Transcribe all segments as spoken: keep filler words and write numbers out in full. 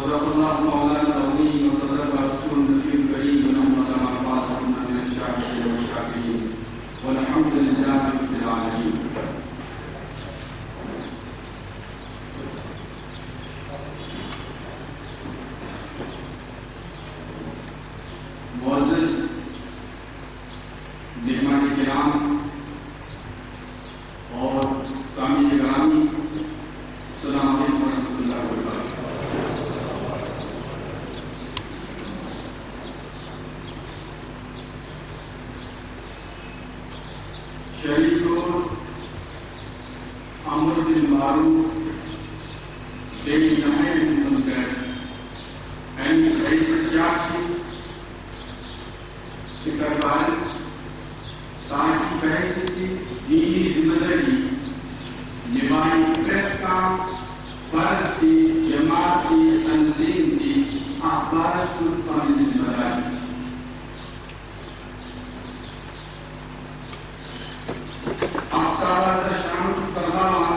صدق اللہ مولانا العظیم وصدق رسول النبی الکریم ونعم ما فاتحنا من الشاکرین والشاکرین والحمد للہ رب العالمین. معزز مہمان کرام اور سامعین گرامی، السلام علیکم ورحمۃ اللہ وبرکاتہ. شریکوں، امر بالمعروف نہی عن المنکر این سیاستی فکرباز تاکہ بحث کی دینی ذمہ داری نمائی پریت کا فرد کی جماعت کی تنظیم کی اخبار سلطانی ذمہ داری. اختار شمس ترغا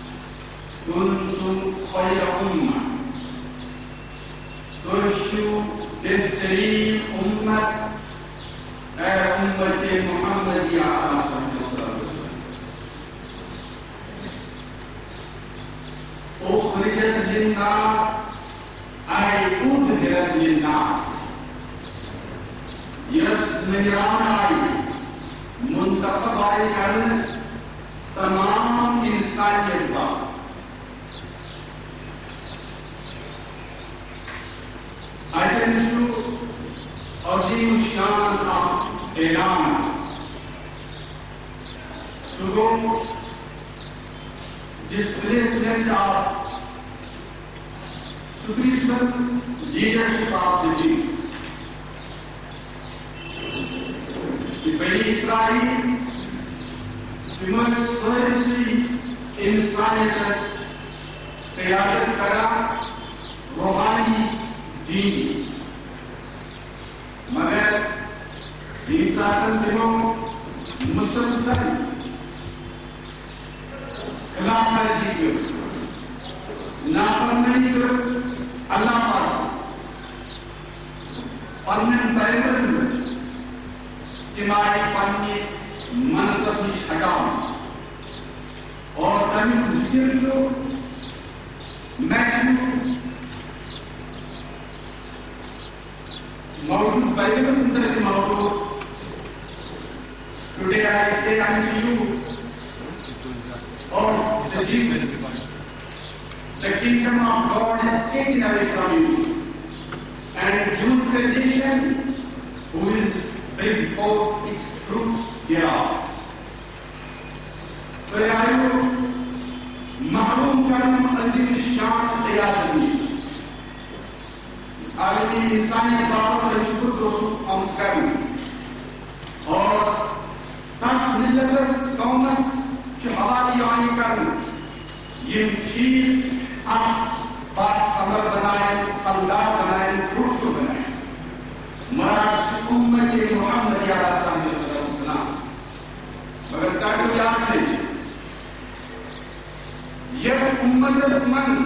کنتم خیر امہ، ترشو بہترین امت اے امت محمدیہ صلی اللہ علیہ وسلم. اخرجت للناس اے ادھرت للناس، یس نگران آئی منتخب آئی کرن تمام انسانیت کا. ایتنشو عظیم الشان اعلان صبح displacement of spiritual leadership of the Jews. کہ بنی اسرائیل تمہیں سرسی انسانیت قیادت کرا روحانی دینی، مگر انسان تمہیں مسلسل خلاف ورزی کر، نافرمانی کر اللہ پاس پنن پیغمبر تمہاری پنی منصب نش ہٹاؤ اور تمیز ذکر جو محکوم موجود بائبل سندر کے موجود. Today I say unto you, or the Jews, the kingdom of God is taken away from you, and you to a nation who will bring forth its fruits thereof. فرعون محروم کرنا عظیم الشان قیادت نیش. اس عالمی انسانی دعوت پر شکر و سب ام کرنا اور تس ملتس قومس چھ حوالی آئی کرنا یہ چیز آپ بات سمر بنائیں، فلدار بنائیں، فروٹو بنائیں. مراد امت محمد صلی اللہ علیہ وسلم. مگر کاٹو یاد دیں یہ امت من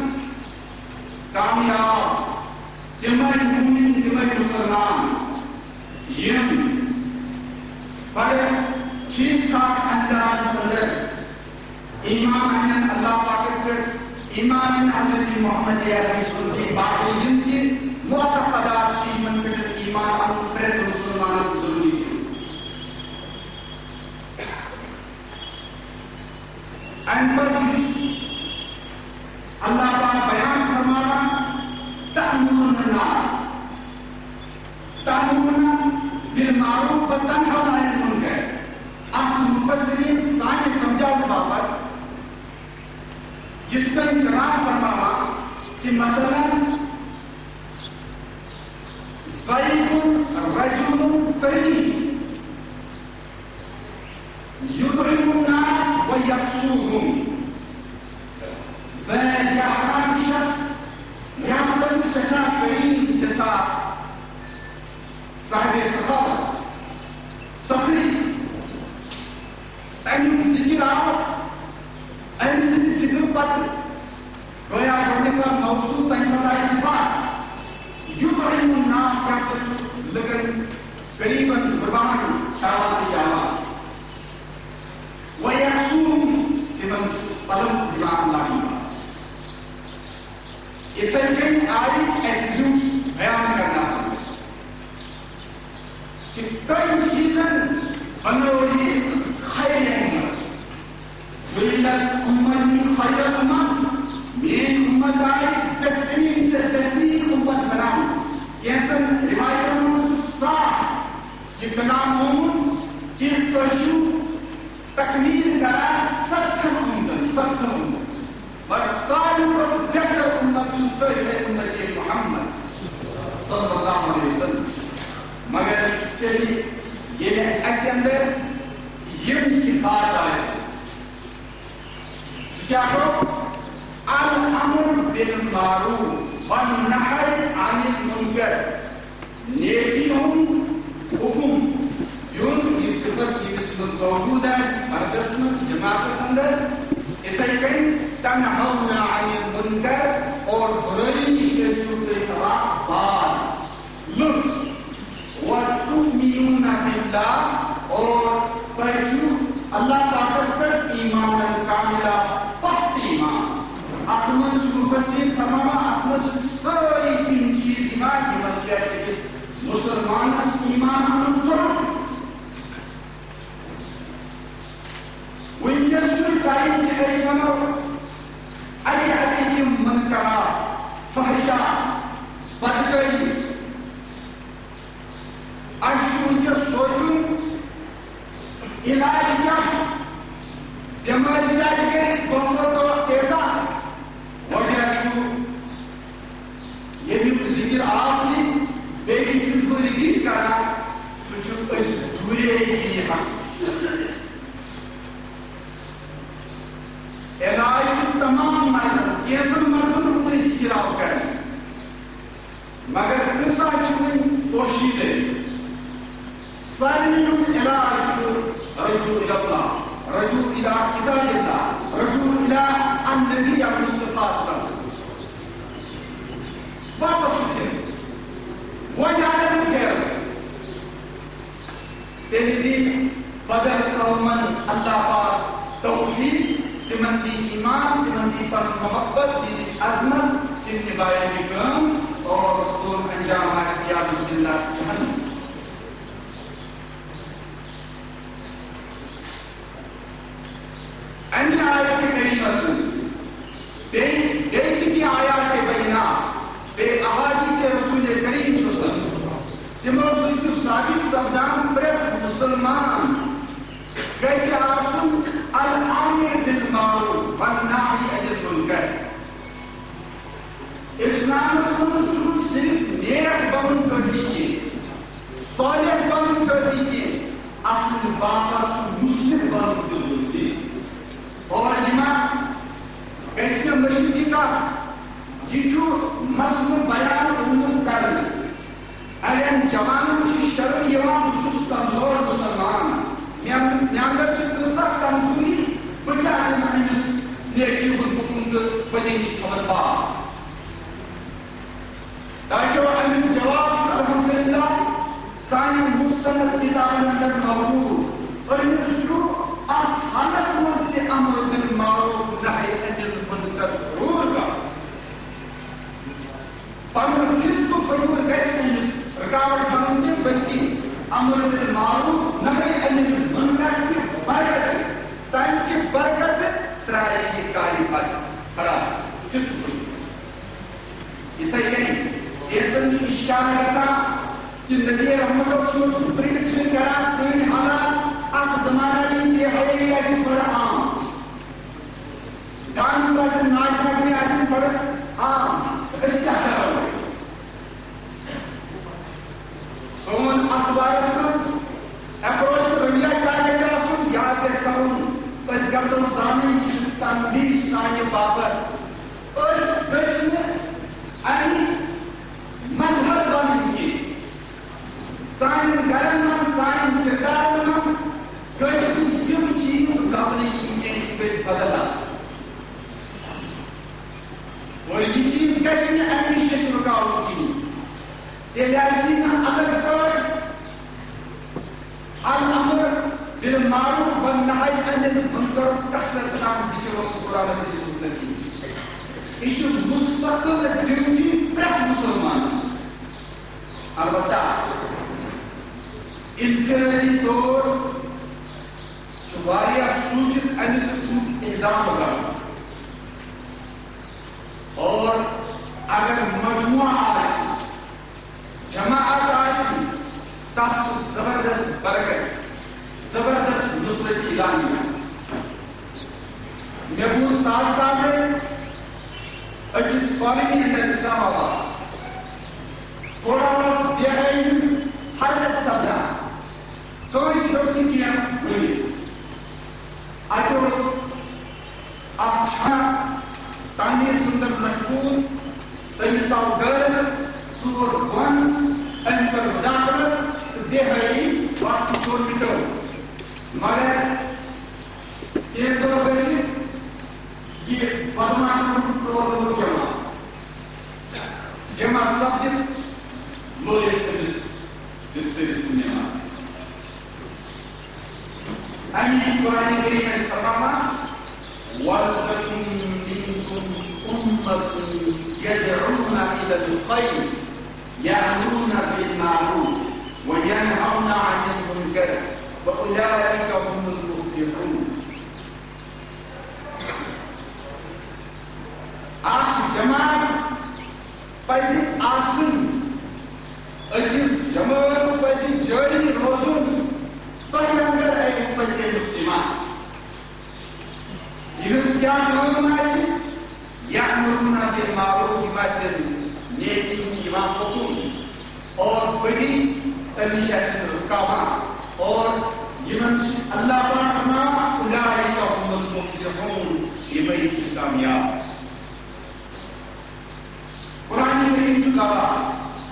کامیاب تمہیں مومن تمہیں مسلمان یم بڑے ٹھیک ٹھاک انداز صدر ایمان ان اللہ پاکس پر ایمان ان حضرت محمد علیہ السلام باقی یم کی معتقدات چی من پر ایمان ان پریت مسلمان سے ضروری چھو. ان پر جس اللہ پاک بیان فرمانا تأمرون الناس تأمرون بالمعروف وتنهون عن المنکر. آج مفسرین سائیں سمجھاؤ بابت جت کا انقرار فرماوا کہ مثلا زید رجل کریم یدعو الناس ویکسوهم. زید یا حقاقی شخص یا سن سچا کریم سچا صاحب سخاوت سخی این ذکر آو این ذکر پت گویا ہونے کا موضوع تنہا اس بات انتظام ہوں کہ کشو تکمیل کرا ستھن امتن ستھن امتن اور ساری پر بہتر امت چھوٹے ہے امت محمد صلی اللہ علیہ وسلم مگر تیری یہ ایسے اندر یم صفات آئے کیا ہو الامر بالمعروف والنہی عن المنکر نیکی ہوں حکم یون یہ صفت یہ صفت موجود ہے مردس میں جماعت اندر اتائی تنہون عن المنکر اور برائی کے سلطے طلاق بعض لن وَتُؤْمِنُونَ بِاللَّهِ اور پیشو اللہ تعالیٰ پر ایمان کاملہ پخت ایمان احمد مفسرین تماما احمد ساری تین چیز ایمان کی مطلب ہے کہ مسلمان اس ایمان انصر وَإِنْ ٹائم کے ایسانو اگے اگے کی منکرہ فحشہ بدگئی اشون کے سوچوں علاج کیا بیماری جائے گومت و ایسا وجہ اشو یہ بھی ذکر آپ نے بیٹی چیز کو ریپیٹ کرا سوچو اس دورے کی حق علاج تمام مذہب کیسر مذہب اپنی ذکر آپ کریں مگر قصہ چھوئیں توشید ہے سالم علاج رجوع الى الله رجوع الى كتاب الله رجوع الى النبي المصطفى صلى الله عليه وسلم واپس اٹھے وجعل الخير تیری بدل قومن اللہ پاک توفیق تمن دی ایمان تمن دی پر محبت دی عظمت جن نبائے کی کام اور رسول انجام عیاذ باللہ جہنم ان آیت کریمہ سے دیکھ کی آیات بینا بے احادیث رسول کریم صلی اللہ علیہ وسلم تمو سوچ ثابت سبدان پرت مسلمان کیسے آسن الامر بالمعروف والنہی عن المنکر اسلام سن شروع صرف نیک بن کری کے صالح بن کری کے اصل باقت مسلم بن کری اور جماعت اس میں مشرقی کا یہ مسئلہ بیان امور کرنے اگر جوانوں کی شرم یوان خصوص کمزور مسلمان نیاندر چکلسا کمزوری بکا علمانیس نیکی حکم بدینش خبر باز تاکہ علم جواب شو الحمدللہ سانی مستند کتاب اندر موجود اور نشو حالت سمجھ کے امر بالمعروف نہی عن المنکر ضرور کا پنن کس کو فجور کیسے رکاوٹ بنتے بلکہ امر بالمعروف نہی عن المنکر کی برکت تائم کی برکت ترائے کی کاری پر خراب کس کو یہ تھا یعنی ایتن شیشان ایسا کہ نبی رحمت اللہ صلی اللہ علیہ وسلم پریڈکشن کرا سنین حالات اب زمانہ نہیں کہ ہے ایسی پڑھا عام ڈانس کا سے ناچنا بھی ایسی پڑھا عام اس کیا کر رہا ہے سون اخبار سنس اپروچ رویہ کیا کیسے رسول یاد کیسے کروں اس کا سن زامن تنبیہ سانی بابت اس بسم انی مذہب بنن کی سائن گرن من سائن کردار من کسی یم چیز گاونے کی پیش بدل آس اور یہ چیز کسی امیشس رکاو کی تیل ایسی نا اگر پر الامر بالمعروف والنہی عن المنکر کثرت سان ذکر و قرآن حدیث سنتی ایشو مستقل ڈیوٹی پرت مسلمان البتہ انفرادی طور چواریا سوچت ان قسم اقدام ہوگا اور اگر مجموعہ آسی جماعت آسی تاچ زبردست میں بوز تاز تاز ہے اکیس فاملی اندر اسلام آباد تھوڑا بس دیکھائیں حرکت سبدا کوئی شروع کیا بلی آئیتوس آپ چھانا تعمیر سندر مشکور تمیساو گر سور گون انکر مداخل دیکھائی وقت چھوڑ بچو مگر تین دو بیسی یہ بدماشن طور دو جمع جمع سب دن لولی تمیس دستریس نیماز امیش قرآن کریم اس فرماما وَلْتَكُنْ مِنْكُمْ أُمَّةٌ يَدْعُونَ إِلَى الْخَيْرِ يَأْمُرُونَ بِالْمَعْرُوفِ وَيَنْهَوْنَ عَنِ الْمُنكَرِ وَأُولَئِكَ هُمُ الْمُفْلِحُونَ. اکھ جماعت پزِ آسٕنۍ أکِس جماعتس پزِ جٲری روزُن تۄہہِ اندر اَکہِ اُمَّتہِ مُسلِمہ یہز کیا کٲم آسہِ یأمرون بالمعروف آسن نیکی ہُنٛد یِوان حکم اور بڑی تٔمِس آسن رُکاوان اور یِمن چھِ اللہ پاک فرماوان اولئک هم المفلحون یِمے چھِ کامیاب. قرآن کریم چھُ گواہ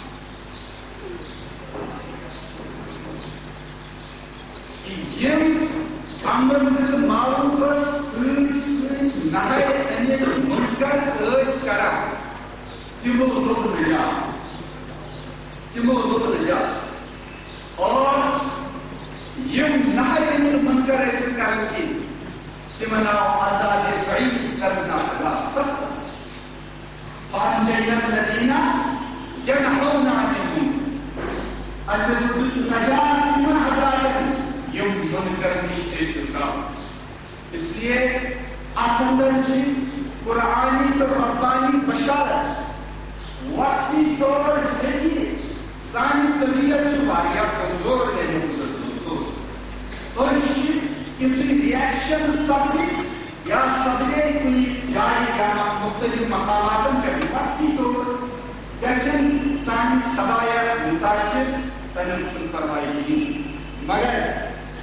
یم امر بالمعروف سۭتۍ سۭتۍ نہے انِل منکر ٲسۍ کران تِمو لوٚگ نجات تِمو لوٚگ نجات اور یم نہے انِل منکر ٲسۍ کران کینٛہہ تِمن آو عذابِ بعیٖض کرنہٕ عذاب سخت. فأنجينا الذين ينهون عن المنكر اَسہِ ٲسۍ دِژ نجات تِمن عذابن یم منکر نش ٲسۍ رُکاوان. اس لیے اتھ اندر چھِ قرآنی تو ربانی بشارت وقتی طور لیکن سانی طبیعت چھِ واریاہ کمزور لینے دوستو أسۍ چھِ یُتھُے ریئیکشن سپدِ یا سپدے کُنہِ جایہِ یا مختلف مقاماتن پٮ۪ٹھ وقتی طور گژھن سانہِ طبایت متاثر تمیُک چھُنہٕ پرواے کِہیٖنۍ مگر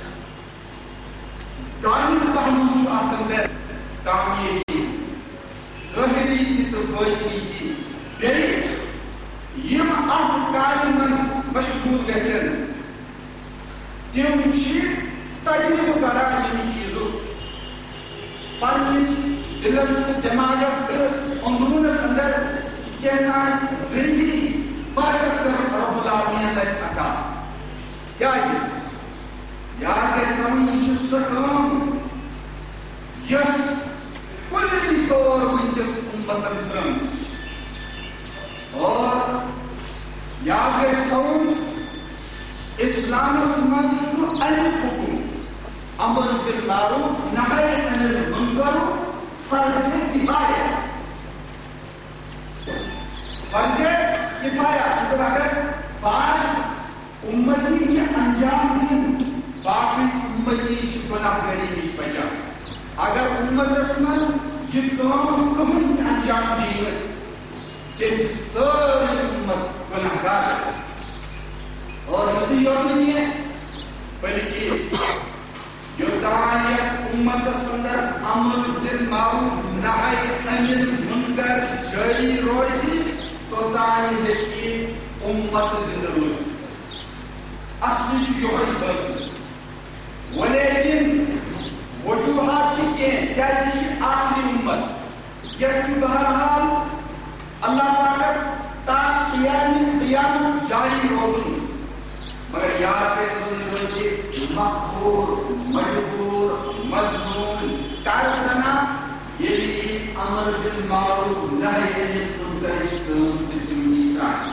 غالب پہلو چھُ اتھ اندر کامیٲبی ظٲہری تہِ تہٕ باطنی تہِ. بیٚیہِ یِم اتھ کامہِ منٛز مشغوٗل گژھن تِم چھِ تجربہٕ کران ییٚمہِ چیٖزُک پننِس دِلس تہٕ دٮ۪ماغس تہٕ أنٛدروٗنس اندر کینٛہہ دٔلی برکت رب العالمیٖن اَسہِ عطا. کیٛازِ یاد گژھِ تھاوٕنۍ یہِ چھِ سۄ کٲم یۄس کُلی طور وٕنکیٚس اُمتن ترٲمٕژ چھِ اور یاد گژھِ تھاوُن اسلامس منٛز چھُ امیُک حُکم امر بالمعروف نہی عن المنکر فرض کفایہ فرض کفایہ مطلب اگر بعض امتی یہ انجام دین باقی امتی چھِ گناہ گاری نش بچان. اگر امتس منٛز یہ کٲم کٕہٕنۍ انجام دِیہِ نہٕ تیٚلہِ چھِ سٲری امت گناہ گار اور یُتُے یوت نہٕ کینٛہہ بلکہِ یوٚتانۍ یتھ امتس اندر امر بالمعروف نہی عن المنکر جٲری روزِ توٚتانۍ ہیٚکہِ امت زندٕ روٗزِتھ. اصلی چھُ یِہوٚے فٲصلہٕ ولیکن وجوہات چھِ کینٛہہ کیٛازِ یہِ چھِ آخری امت یتھ چھُ بہرحال اللہ پاکس تا قیامت قیامت جاری روزُن مگر یاد گژھِ روزِ مقہوٗر مجبوٗر مظلوٗم ترسنا ییٚلہِ یہِ امر بالمعروف نہی عن المنکرٕچ کٲم تہٕ تِم یی ترٛاونہٕ.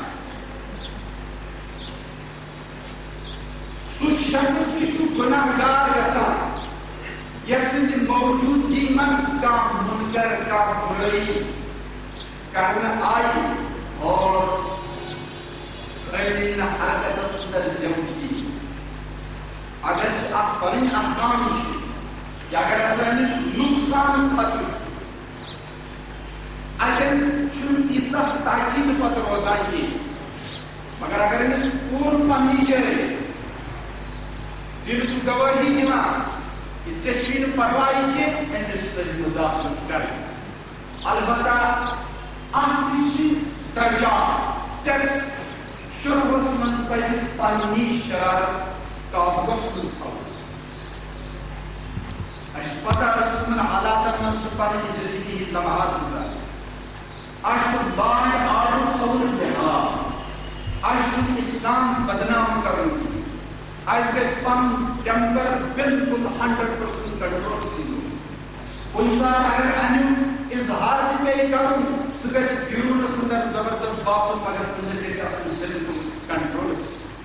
سُہ شخص تہِ چھُ گُناہ گار گژھان یتھ سٕنٛدِ موجوٗدگی منٛز کانٛہہ مُنکر کانٛہہ بُرٲیی کرنہٕ آیہِ اور أمۍ نہٕ حرکتس اندر زیوٗٹھ کِہیٖنۍ. اگر اکھ پنٕنۍ اکھ کٲم چھِ یا اگر سٲنِس نۄقصان خٲطرٕ سخت تاکید پتہ روزان کی مگر اگر امس پور پنی جائے دل چھ گواہی دِوان کہ ژےٚ چھُے نہٕ پرواے کینٛہہ أمِس پَزِ مُداخلت کرٕنۍ البتہ اکھ تہِ چھِ درجات سٹیپس شروعس منٛز پَزِ پننی شرارت قابوٗوس منٛز تھاوٕنۍ اَسہِ چھِ پتہ أسۍ کٕمن حالاتن منٛز چھِ پنٕنۍ زندگی ہٕنٛدۍ لمحات گُزاران اَسہِ چھُ لاے آڈر تھاوُن لحاظ اَسہِ چھُنہٕ اسلام بدنام کرُن کینٛہہ اَسہِ گژھِ پنُن ٹیمپر بالکل ہنڈریڈ پٔرسنٹ کنٹرول سۭتۍ کُنہِ ساتہٕ اگر امیُک اظہار تہِ پیٚیہِ کرُن سُہ گژھِ بیروٗنس انٛدر زبردست باسُن مگر أنٛدرۍ گژھِ آسُن بالکل کنٹرولس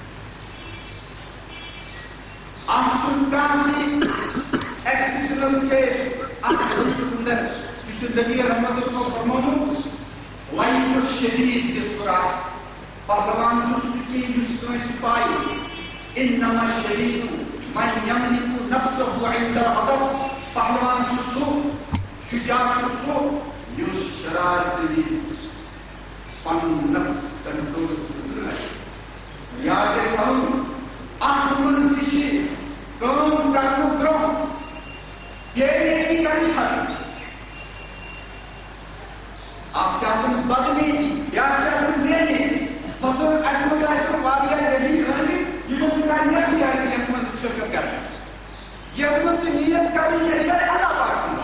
اَتھ چھُنہٕ کانٛہہ تہِ ایکسپشنل کیس اَتھ حدیثس انٛدر یہِ چھُ نبی رحمت اوسمو فرمومُت لایف شدیٖد کِس سُرات پہلوان چھُنہٕ سُہ کینٛہہ یُس کٲنٛسہِ پایہِ انما الشدید من یملک نفسه عند الغضب پہلوان چھُ سُہ شجاع چھُ سُہ یُس شرارت وِزِ پنُن نفس کنٹرولس منٛز تھایہِ یاد گژھِ تھاوُن اتھ منٛز تہِ چھِ کٲم کرنہٕ برٛونٛہہ بے نیتی کرٕنۍ ختم اکھ چھِ آسان بد نیتی بیاکھ چھِ آسان بے نیتی مثلاً اسہِ منٛز آسن واریاہ ؤری ٲمٕتۍ یِمن نہٕ نیتی آسہِ یتھ منٛز شرکت کرٕنۍ یتھ منٛز چھِ نیت کرٕنۍ یہِ آسہِ اللہ پاک سُنٛد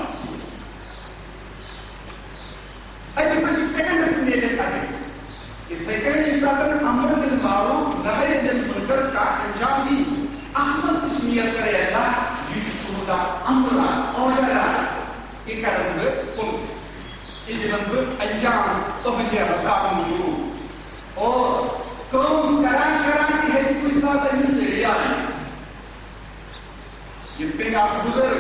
أکِس أکِس سیکنڈس منٛز نیرِ اَسہِ اَتھِ یِتھٕے کٔنۍ ییٚمہِ ساتہٕ امر بالمعروف نہی عن المنکر کانٛہہ انجام دی اتھ منٛز تہِ چھِ نیت کرے اللہ یہِ چھُ تُہُنٛد اکھ امر اکھ آرڈر اکھ یہِ کرن بہٕ پوٚر یہِ دِمن بہٕ انجام تُہنٛدِ رضا موٗجوٗب اور کٲم کران کران تہِ ہیٚکہِ کُنہِ ساتہٕ أمِس ریاض یِتھ کٔنۍ اکھ بُزرگ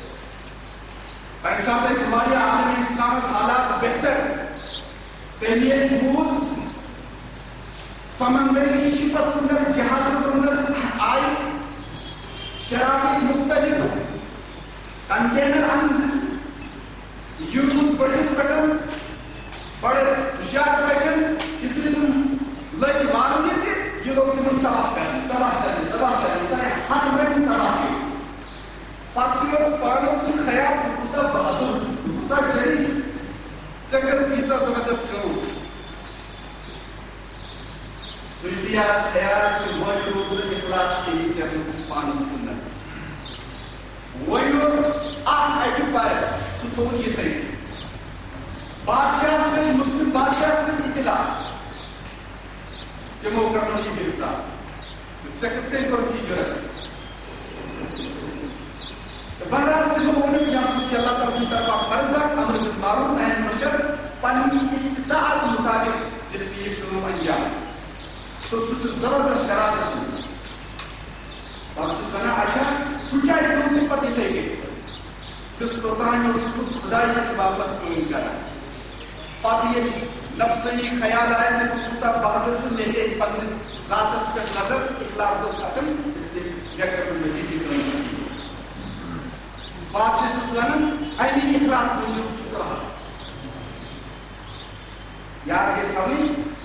تَمہِ ساتہٕ ٲسۍ واریاہ عالمِ اِسلامس حالات بہتر تٔمۍ ییٚلہِ بوٗز سمندری شِپس انٛدر جہازس انٛدر آیہِ شرابٕکۍ مُختلف کنٹینر انٛنہٕ یوٗت بٔٹھِس پٮ۪ٹھ بڑٕ ہُشیار پٲٹھۍ یُتھُے تِم لٔگۍ والنہِ تہِ یہِ لوٚگ تِمن تباہ کرنہِ تباہ کرنہِ تباہ کرنہِ تۄہہِ ہتھ ؤری تباہ کٔرِتھ پتہٕ پیوس پانس کُن خیال ژٕ کوٗتاہ بہادُر ژٕ کوٗتاہ ذٔریع ژےٚ کٔرٕتھ ییٖژاہ زبردست کٲم سُہ تہِ آس خیال کہِ وۄنۍ روٗد نہٕ اخلاص کِہیٖنۍ ژےٚ روٗدُتھ پانس کُن نظر وۄنۍ اوس اکھ اکہِ پرِ سُہ تھوٚوُن یِتھٕے بادشاہس کٔرۍ مُسلِم بادشاہس کٔرۍ اطلاع تِمو کرنوو یہِ گرفتار ژےٚ کِتھ کٔنۍ کوٚرُتھ یہِ جُرت بہرحال تِمو ووٚنُکھ یہِ ہسا چھِ اللہ تعالیٰ سٕنٛدِ طرفہٕ فرض اکھ امر بالمعروف نہی عن المنکر پننہِ استطاعت مُطابق دِژ یہِ کٲم انجام تہٕ سُہ چھُ زبردست شرارتس منٛز پتہٕ چھُس ونان اچھا بہٕ کیازِ تھوٚوُتھ ژےٚ پتہٕ یِتھٕے کٔنۍ تِژھ اوترانہِ اوسُس بہٕ خۄداے سٕنٛدِ باپتھ کٲم کران پتہٕ ییٚلہِ نفسٲنی خیال آیہِ مےٚ ژٕ کوٗتاہ بہادُر چھُکھ مےٚ دِیہِ پننِس ذاتس پٮ۪ٹھ نظر اخلاص گوٚو ختم اسلیے مےٚ کٔر نہٕ مٔزیٖد یہِ کٲم بادشاہ چھُس ونان اَمہِ اخلاص موٗجوٗب چھُ کران یاد گژھِ تھاوٕنۍ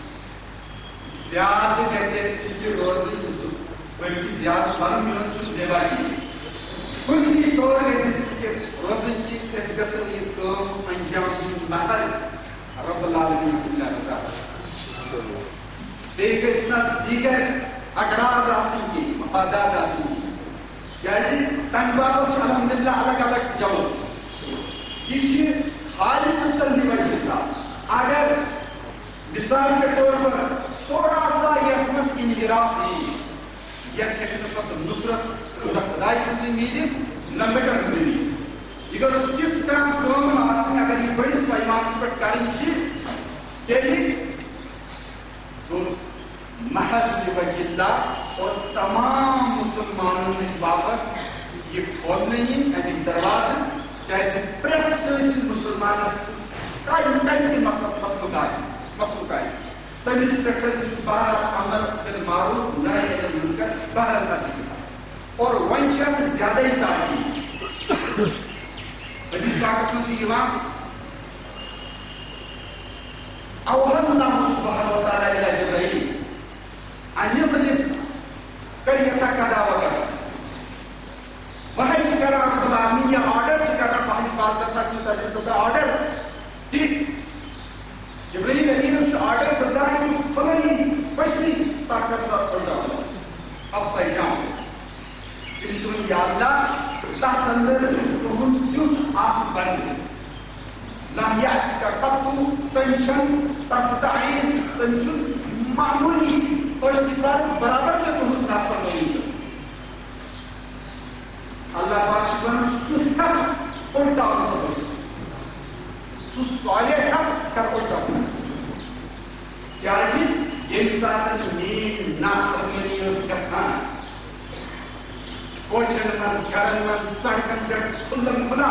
زیادٕ گژھِ اَسہِ فِکر روزٕنۍ بٔلکہِ زیادٕ پَرُن میون چھُنہٕ زیبایی کُنہِ تہِ طور گژھِ اَسہِ فِکر روزٕنۍ کہِ أسۍ گژھن یہِ کٲم انجام دِنۍ محض رب العالمیٖن سٕنٛدِ رضا بیٚیہِ گژھِ نہٕ دیٖگر اغراض آسٕنۍ کینٛہہ مفادات آسٕنۍ کینٛہہ کیازِ تَمہِ باپتھ چھِ الحمدللہ الگ الگ جمٲژ یہِ چھِ خالص تَمہِ وجہ اللہ اگر مثال کے طور پر تھوڑا سا یتھ منٛز انحراف یی یتھ ہیٚکہِ نہٕ پتہٕ نُصرت خۄداے سٕنٛزٕے میٖلِتھ نہ لُکن ہٕنٛزٕے میٖلِتھ یہِ گٔژھ تِژھ کانٛہہ کٲم آسٕنۍ اگر یہِ بٔڑِس پیمانس پٮ۪ٹھ کرٕنۍ چھِ تیٚلہِ گوٚژھ محض لِوجہِ اللہ اور تمام مُسلمانن ہٕنٛدِ باپتھ یہِ کھولنہٕ یِنۍ امیِکۍ دروازٕ کیازِ پرٛٮ۪تھ کٲنٛسہِ مُسلمانس کامہِ کامہِ تہِ مسلُک آسہِ مسلُک آسہِ تٔمِس پٮ۪ٹھ چھُ بہرحال امر بالمعروف نہی عن المنکر بہرحال تَتہِ اور وۄنۍ چھِ اَتھ زیادَے تاکیٖد حدیث پاکس منٛز چھُ یِوان اوحى الله سبحانه وتعالى الى جبريل ان يطلب قريه كذا وكذا وهي شكرا خدا من يا آرڈر شكرا فهم بات کرتا چلتا ہے صدا آرڈر ٹھیک جبرائیل علیہ السلام آرڈر صدا ہے فلانی پشتی طاقت سے پڑھا اب صحیح جاؤں کہ یا اللہ تحت اندر تہن تیوت آپ بن لم يأسك قط تنشن طرفت عين تنشن معمولی اشتفار برابر کے تہن ناف فرمائیں اللہ پاک شبان سوحا الٹا ہو سبس سو صالح حق کر الٹا ہو کیا جی یہ ساتھ نیم نافرمانی اس کسان کوچن مز گرن مز سڑکن پر کھلن کھلا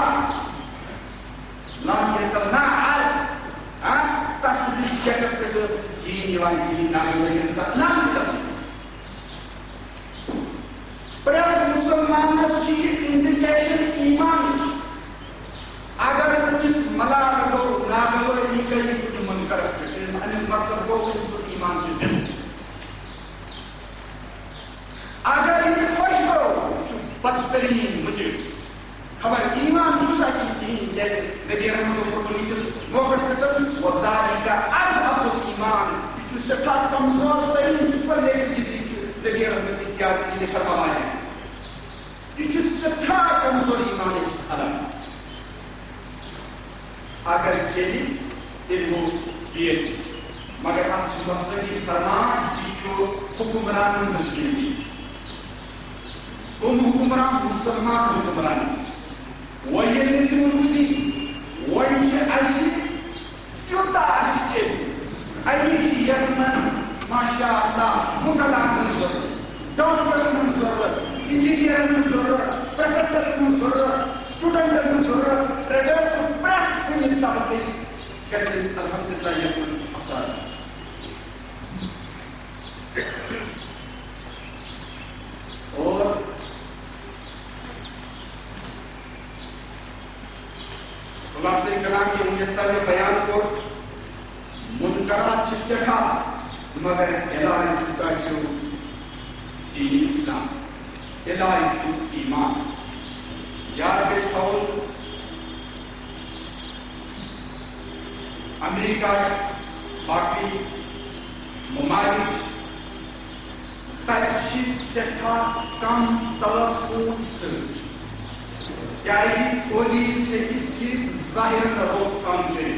لام یکل نا آل تحصیل جگس پر جو جین یوان جین نامی ویدن لام یکل پریت مسلمان نس چی انڈیکیشن ایمان اگر تنس ملال کو ناگلو ای کئی کچھ منکرس کرتے ہیں انہیں مطلب کو انس ایمان چیزیں اگر انہیں خوش کرو چو بدترین مجھے خبر ایمان چوسا کی تھی جیسے نبی رحمت اللہ پرکلیتس موقع سپیٹل وَذَلِكَ أَزْحَفُ الْإِيمَانِ چو سٹھا کمزور ترین سپر لیکن جدی چو نبی رحمت احتیاط کی لئے فرما ہے یہ چو سٹھا کمزور ایمان اس علم اگر چلی علمو یہ مگر آپ چو وقت کی فرما یہ چو حکمران مسجدی ام حکمران مسلمان حکمران وَيَلِّتِ مُنْوِدِي وَيْشِ عَشِ یوتا عشی چلی ایش یرمن ماشاءاللہ مکلان من ضرورت ڈاکٹر من ضرورت انجینئر من ضرورت پروفیسر من ضرورت اسٹوڈنٹ من ضرورت ریڈرس پریکٹ کنی تاہتی کیسے الحمدللہ یکمن افضال اور خلاصہ کلام کی مجھستا میں بیان کو منکرات چھ سکھا مگر الہی چھتا چھو دین اسلام الہی چھو ایمان یار کس قول امریکہ باقی ممالک تجھیز سکھا کم توقع سرچ کیا اسی پولیس سے کسی ظاہر روک کام کریں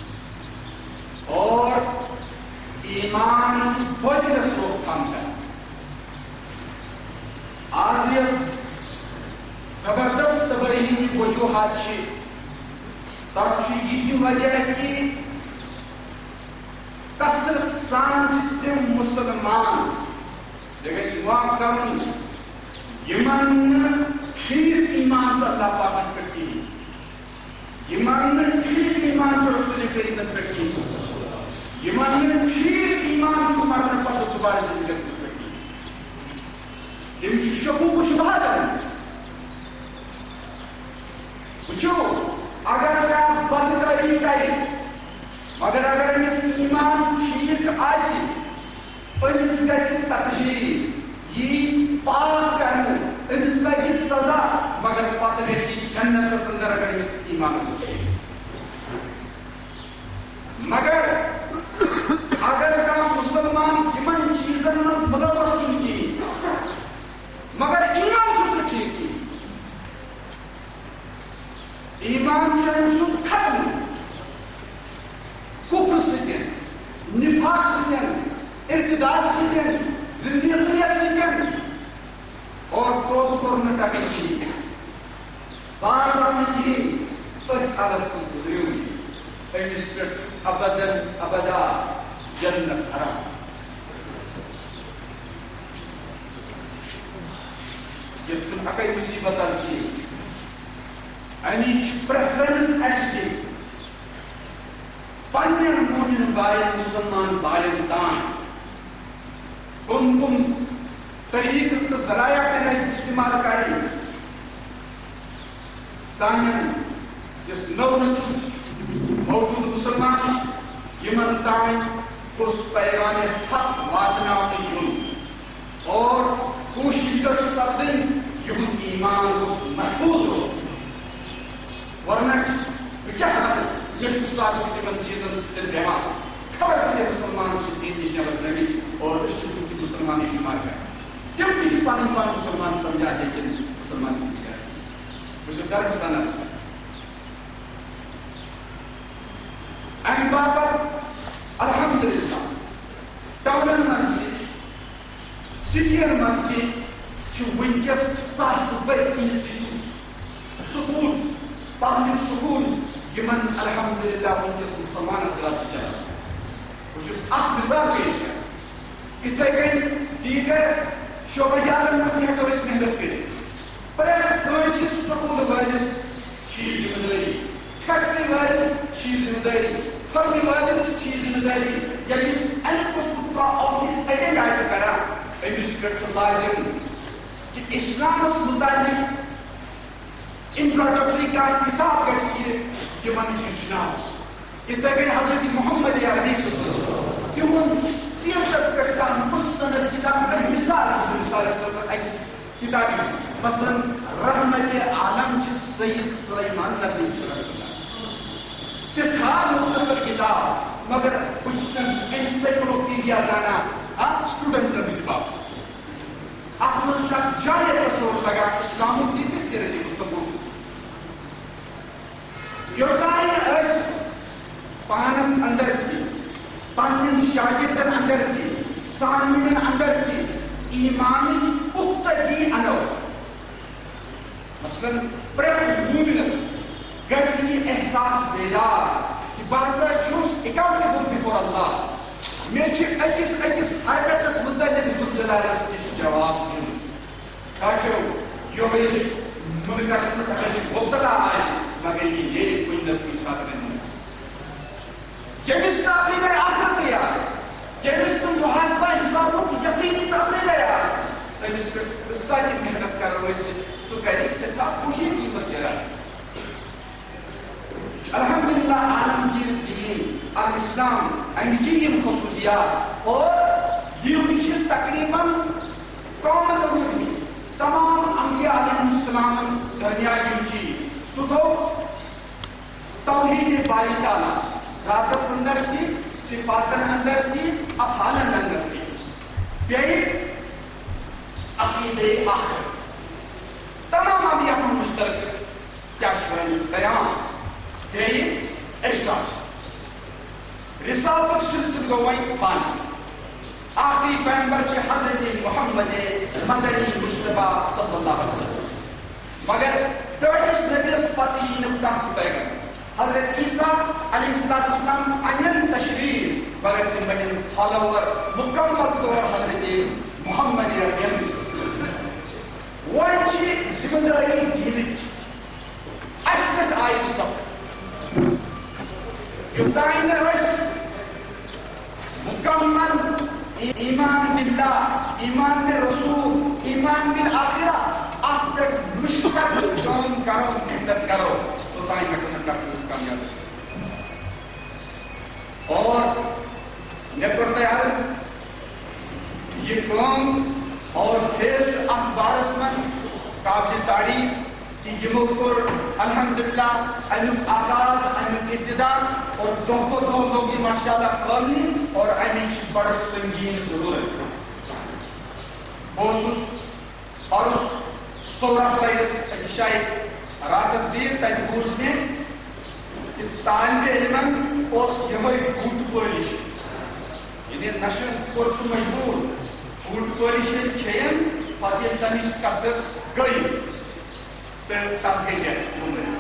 اور ایمان سے بڑھنس روک کام کریں آزیز زبردست برہینی وجوہات چھ تاکہ یہ وجہ کی کثرت سانچ تم مسلمان لیکن سواف کرن یمن ٹھیک ایمان سے اللہ پاک اس پر کی ایمان ٹھیک ایمان سے رسول کریم پر کی ایمان ٹھیک ایمان سے مرنے پر دوبارہ زندگی اس پر کی یہ شکوک و شبہ کریں وچو اگر آپ بند کری کئی مگر اگر اس ایمان ٹھیک آسی انس کسی تطہیر یہ پاک کرنے انس لگی سزا مگر پاتر اسی جنت سندر اگر اس ایمان اس چاہیے مگر اگر کا مسلمان ایمان چیزن میں مدرس چونکی مگر ایمان چوس ٹھیک کی ایمان سے انسان ختم کفر سکن نفاق سکن ارتداد سکن زندگیت سکن اور توب کرنے کا سکن بعض آمدی پت حالس کس گزریوی ایمیس پر ابدا ابدا جنت حرام یہ چون اکای مصیبت آسی اینیچ پریفرنس ایسی پانین مومن باید مسلمان باید دان کن کن طریق ذرائع کے نیس استعمال کاری سانین جس نو نسل موجود مسلمان یمن تائیں اس پیغام حق واتناؤنی یون اور کوشش کر سبدن یہود ایمان اس محفوظ ہو ورنہ بچہر نشت ثابت تمن چیزن سے بیمان خبر کہ مسلمان سے دین نش نبر نبی اور اس کی مسلمانی شمار کریں تم کچھ پانی پان مسلمان سمجھا لیکن مسلمان سے بجائے مجھے در حصہ نہ رسول این بابر الحمدللہ ٹاولن مسجد سٹیر مسجد چھو ونکس ساس بڑی انسٹیٹیوٹس سکول پبلک سکول یمن الحمدللہ ونکس مسلمان اطلاع چلا وچس اخ مثال پیش ہے اتھے گئی دیگر شعبہ جاتن مسجد ہیکو اس محنت کرے پریت کنسی سکول والس چیز ذمہ داری فیکٹری والس چیز ذمہ داری فرمی والس چیز ذمہ داری یا اس انکس کا آفیس ایڈنٹ آئیسا کرا امس پہ لازم کہ اسلام اس متعلق انٹروڈکٹری کا کتاب کیسی کہ من ہچنا اتنا کہ حضرت محمد عربی صلی اللہ علیہ وسلم کہ من سیرت اس پہ مستند کتاب میں مثال مثال ایک کتابی مثلا رحمت عالم چھ سید سلیمان نبی صلی اللہ علیہ وسلم سٹھا مختصر کتاب مگر کچھ سنس انسائکلوپیڈیا زانا آپ سٹوڈنٹ نبی کتاب احمد شاہ جائے تصور لگا اسلام دیتی سیرتی مستقبل یوتائن اس پانس اندر تھی پانین شاگردن اندر تھی سامین اندر تھی ایمانی پختگی انو مثلا پریت مومنس گرسی احساس بیدار کہ بازا چھوس اکاؤنٹیبل بیفور اللہ میں چھے اکس اکس حرکت اس مدد زلزلہ اس جواب دیں کاچو یہ ہوئی منکر سنتقلی مبتلا آئیسی مگر یہ کوئی نتوی ساتھ نہیں یمس عقیدہ آخرت یاس یمس تم محاسبہ حسابوں کی یقینی عقیدہ یاس یمس پر ذاتی محنت کر رہے سے سکری سے تھا خوشی کی مسجرہ الحمدللہ عالمگیر دین الاسلام انجیم خصوصیات اور یہ مجھے تقریباً قومت روزی تمام انبیاء علیہ السلام درمیانی چیز سدو توحید باری تعالیٰ ذات اندر تھی صفاتن اندر تھی افعالن اندر تھی بیئی عقیدہ آخرت تمام انبیاء میں مشترک کیا شوئے بیان بیئی ارشاد رسالت سلسل گوئی پانی آخری پیغمبر چھ حضرت محمد مدنی مصطفیٰ صلی اللہ علیہ وسلم مگر ترچس نبیس پتی نکتاہ پیغمبر حضرت عیسیٰ علیہ السلام انین تشریف مگر تم بنین فالوور مکمل طور حضرت محمد عربی صلی اللہ علیہ وسلم وانچی ذمہ داری جیلچ اسمت آئی سب یوتائن رس مکمل ایمان باللہ ایمان بالرسول ایمان بالآخرہ آپ تک مشتق جون کرو محنت کرو تو تائیں محنت کرتے اس کامیاب سے اور نکرتے عرض یہ قوم اور فیس اخبارس منز قابل تعریف کہ یہ مکر الحمدللہ انم آغاز انم ابتدا اور دو کو دو لوگی ماشاءاللہ فرمی اور امیچ بڑھ سنگین ضرورت بوسوس اور اس سورہ سائدس شاید راتس دیر تجبوز میں کہ طالب علمن اس یہوئی گوٹ پولیش یعنی نشن پرسو مجبور گوٹ پولیشن چھین پتیل تنیش کسر گئی پر تازگی گئے سنوں میں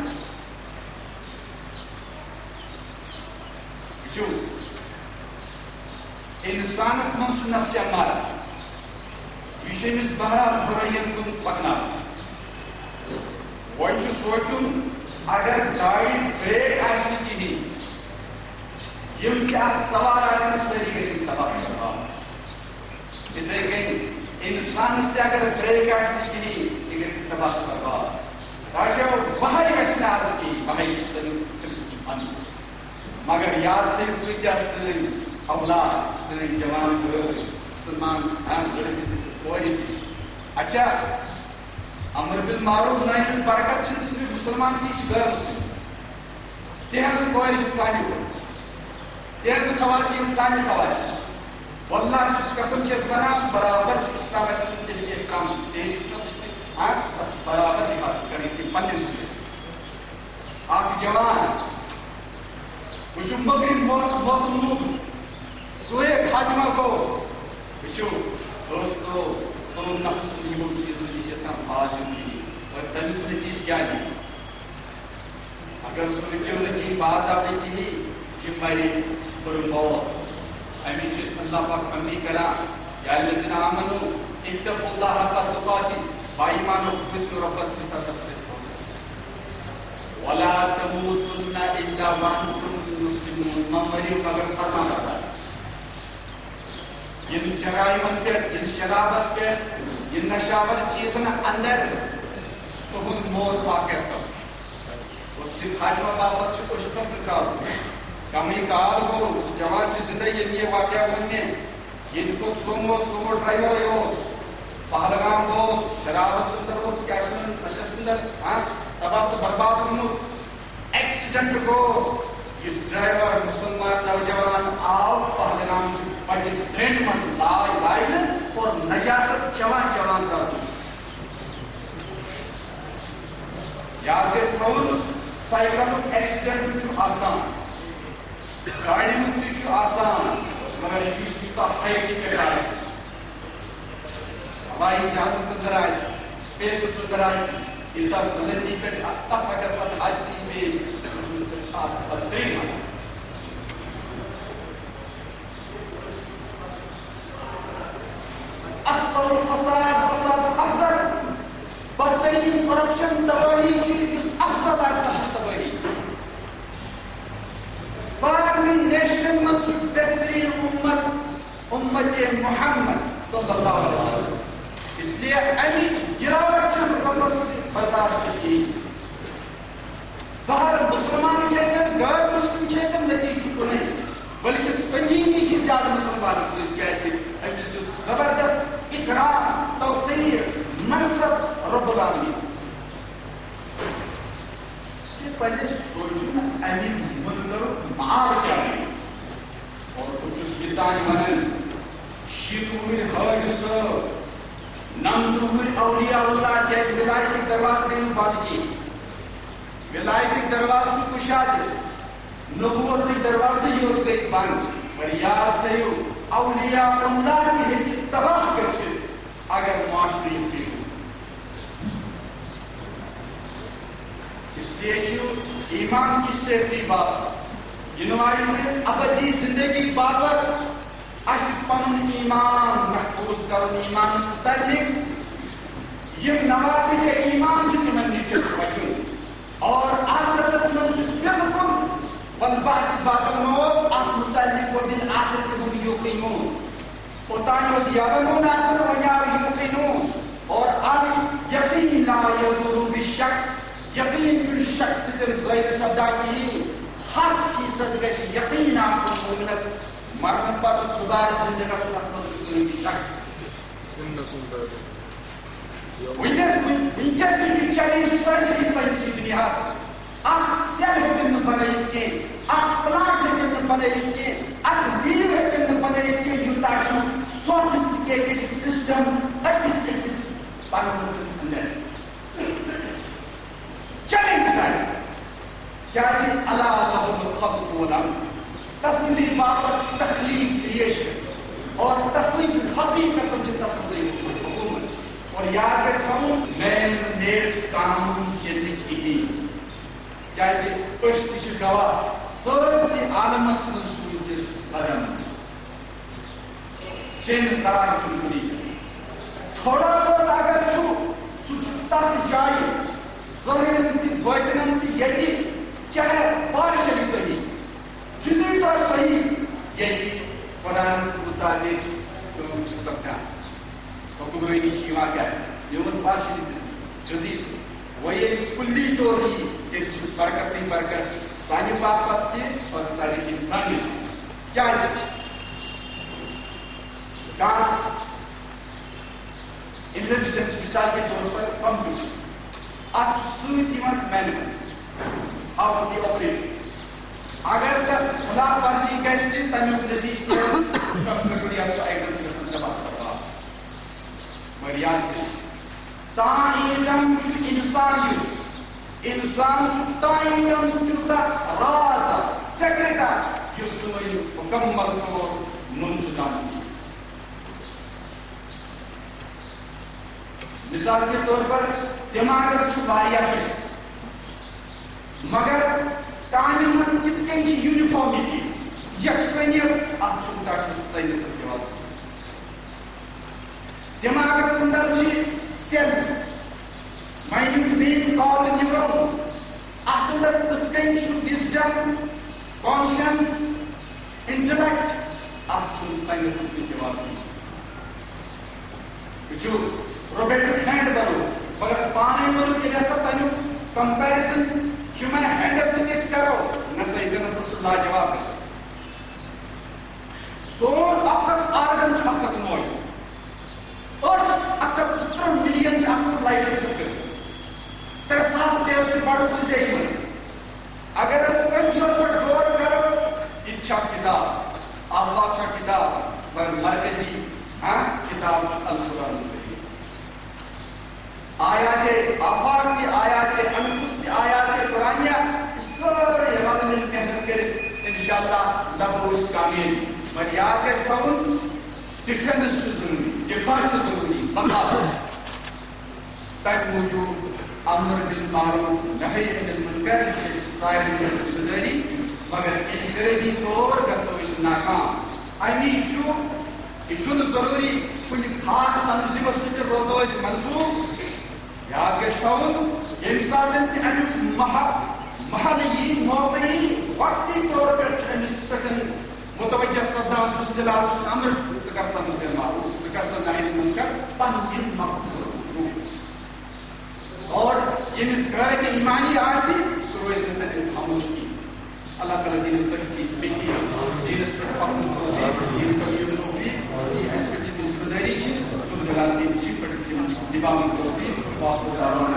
جو انسان اس منسو نفس امارا یشمیز بہرحال برائین کن پکنا وانچو سوچن اگر گاڑی بریک آشی کی ہی یم کیا سوار آسن سری کسی تباہ کرتا ادھے گئی انسان اس اگر بریک آشی کی ہی یہ کسی تباہ کرتا تاکہ وہ بہائی کا سناز کی بہائی شدن سلسل چپانی سے مگر یاد تھے کیا سن اولاد سن جوان گھر مسلمان کوری اچھا امر بالمعروف نہی عن برکت چھ صرف مسلمان سی غیر مسلم تہذ کوری سانی تہذ خواتین سانی خواتین واللہ اس قسم کے بنا برابر اسلام اسلام کے لیے کام تیری اسلام ہاں برابر حفاظت کریں گے پنجن سے آپ جوان وچو مغرب موت موت موت سوئے خاتمہ گوس وچو دوستو سون نفس یہ چیز جیسا حاصل کی اور تنی نتیج کیا ہے اگر سن کیوں نتیج باز آپ نے کی یہ میری پر موت ہمیشہ اس اللہ پاک بندی کرا یا الذین آمنوا اتقوا اللہ حق تقاته بایمانو خفص رب الستا تسبس پہنچا ولا تموتن الا وانتم مسلمون ممریو مگر فرما رہا ان جرائم پہ ان شرابس پہ ان نشاور چیزن اندر تہن موت واقع سب اس لیے خاتمہ بابت سے کچھ کم تکرار کمی کال گو جوان چھ زندگی یہ واقعہ ہونے یہ کو سومو سومو ڈرائیور ہے پہلگام گو شراب سندر اس کیسن نشستندر ہاں تباہ تو برباد ہوں ایکسیڈنٹ گو یہ ڈرائیور مسلمان نوجوان آو پہلگام بڑی ٹرینڈ میں لائی لائن اور نجاست جوان جوان رازو یاد اس کون سائیکل ایکسیڈنٹ جو آسان گاڑی میں تو آسان مگر یہ سیتا حیقی کے جائز ہوائی جہاز سندر آئیس سپیس سندر آئیس اتنا بلندی پر اتنا فکر پر حادثی بیش جو سرطات بدترین آئیس اصل فساد فساد افضل بدترین کرپشن تباہی چیز اس افضل آئیس نسل تباہی سارنی نیشن منصوب بہترین امت امت محمد صلی اللہ علیہ وسلم اس لیے امیچ گراوٹ چھن رکمس برداشت کی سہر مسلمانی چیتن غیر مسلم چیتن نتیج کو نہیں بلکہ سنگینی چیز زیادہ مسلمان سے کیسے امیچ جو زبردست اکرام توقیر منصب رب العالمین اس لیے پہلے سوچو امیچ مدر معاو کیا ہے اور کچھ اس گتانی منن شیطویر حج سو نمدویر اولیاء اللہ کیس ولایت کی دروازے میں بات کی ولایت کی دروازے کشاد نبوت کی دروازے یود گئی بند پر یاد کہو اولیاء اللہ کی ہی تباہ کرچے اگر معاشری تھی اس لیے چھو ایمان کی سیفٹی بات جنوائی میں ابدی زندگی بابت اصف پنن ایمان محفوظ کرن ایمان اس متعلق یہ نواقص ایمان سے تمہیں نشت بچن اور آخرت میں سے بالکل والبعث بعد الموت آپ متعلق و دن آخرت ہم یقینون اتانی اس یعلمون اثر و یقینون اور آپ یقین لا یزورو بالشک یقین چون شک سکر زیر صدا کی ہر فیصد گیسی یقین آسن مومنس مرن پر دوبارہ زندگی کا سنت مسئول کی شک ونجس ونجس تشو چیلنج سرسی سائنسی دنیا سے آپ سیل ہکن بنائیت کے آپ پلانٹ ہکن بنائیت کے آپ لیو ہکن بنائیت کے یوتا چھو سوفسٹیکیٹڈ سسٹم ایپسٹکس پرمنٹس اندر چیلنج سائن کیسے اللہ لہم الخلق والامر تصویر بابت تخلیق کریشن اور تصویر حقیقت جو تصویر حکومت اور یاد کے ساموں میں نیر قانون چلک کی جیسے پشت گواہ سر سے عالم اسمس شروع جس قدم چین قرار چنکلی تھوڑا بہت اگر چھو سچتا جائی ظاہرن تی گویتنن تی یتی چاہے پارشلی صحیح جزئی طور صحیح یتی قرآن سے مطابق تم چھ سکتا حکمرانی نیچی وہاں کیا ہے یومن پارشلی تسی جزئی وہ یہ کلی طور ہی ایک برکت نہیں برکت سانہِ باپتھ تہِ اور سانہِ اِنسانیت کیٛازِ کانٛہہ اِنویٚنشن چھِ مِثال کے طور پر کمپیوٗٹر اَتھ چھُ سۭتۍ یِوان مینوَل ہاو ٹُو بی آپریٹِڈ اگر تَتھ خلاف ورزی گژھِ تہِ تَمیُک نٔتیٖجہٕ چھُ کمپیوٗٹر یا سُہ آیٹم چھُ گژھان تباہ برباد مگر یاد تھٲیِو تانۍ چھُ اِنسان یُس اِنسان چھُ تانۍ تیوٗتاہ راز سیکرِٹ یُس نہٕ مُکمل طور نوٚن چھُ زانان مثال کے طور پر دماغس چھُ واریاہ حصہٕ مگر کامہِ منٛز کِتھ کٔنۍ چھِ یوٗنِفارمِٹی یکسٲنیت اتھ چھُنہٕ تتھ چھُ ساینسس دِوان دماغس اندر چھِ cells minute veins called neurons اتھ اندر کِتھ کٔنۍ چھُ wisdom conscience intellect اتھ چھُنہٕ ساینسس تہِ دِوان وٕچھِو روبوٹک ہینڈ بنو مگر پانے بنو ییٚلہِ ہسا تمیُک کمپیرزن ہیومن ہینڈس سۭتۍ أسۍ کرو نسا ییٚتٮ۪ن ہسا چھُ لاجواب گژھان سون اکھ اکھ آرگن چھُ اکھ اکھ نوٚے أچھ اکھ ہتھ تہٕ تٕرٛہ ملین چھِ اکھ اکھ لایٹہِ سۭتۍ کٔرمٕژ ترٛےٚ ساس تہِ ٲسۍ بڑٕ چھِ زیٚیہِ منٛز اگر أسۍ أتھۍ پٮ۪ٹھ غور کرو یہِ تہِ چھِ اکھ کِتاب آفاق چھِ اکھ کِتاب مگر مرکزی کِتاب چھُ القرآن الکریم آیات آفاق تہِ آیات انفس تہِ آیات قرآنیہ سٲرے رل مِل محنت کٔرِتھ انشاءاللہ لبو أسۍ کامیٲبی مگر یاد گژھِ تھاوُن ڈِفینس چھُ ضروٗری دِفاع چھُ ضروٗری بقا تَمہِ موٗجوٗب امر بالمعروف نہی عن المنکر یہِ چھِ أسۍ سارنٕے ہٕنٛز ذمہٕ دٲری مگر انفرٲدی طور گژھو أسۍ ناکام امی چھُ یہِ چھُنہٕ ضروٗری کُنہِ خاص تنظیٖمس سۭتۍ روزو أسۍ منسوٗب یاد گژھِ تھاوُن ییٚمہِ ساتہٕ تہِ امیُک محل محل یی موقع یی وقتی طور پٮ۪ٹھ چھُ أمِس پٮ۪ٹھ متوجہ سپدان ذو الجلال سُنٛد امر ژٕ کر سا امر بالمعروف ژٕ کر سا نہی عن المنکر پنٕنۍ مقصد اور ییٚمِس غیرت ایمانی آسہِ سُہ روزِ نہٕ تتہِ خاموش کینٛہہ اللہ تعالیٰ دِیِن تحقیق بیٚیہِ دیٖنس پٮ۪ٹھ پکنُک توفیٖق دیٖن پٮ۪ٹھ یُن توفیٖق یہِ اَسہِ پٮ۪ٹھ یِژھ ذمہٕ دٲری چھِ ذو الجلال دیٖن چھِ پٮ۪ٹھ تِمن نِباوٕنۍ توفیٖق واخر دعوانا